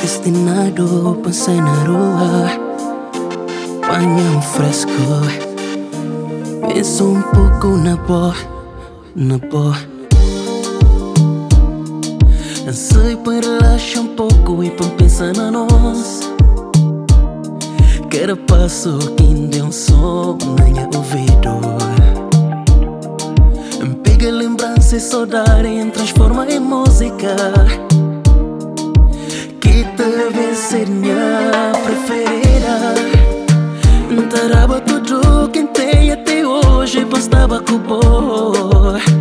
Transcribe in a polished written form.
destinado, pensei na rua, banho fresco. Penso um pouco na boa. Sei para relaxar um pouco e para pensar na nós. Cada passo que ainda é um som na minha ouvido. Pega lembrança e saudade e transforma em música. Que talvez ser minha preferida. Taraba tudo quem tem até hoje, bastava com boa.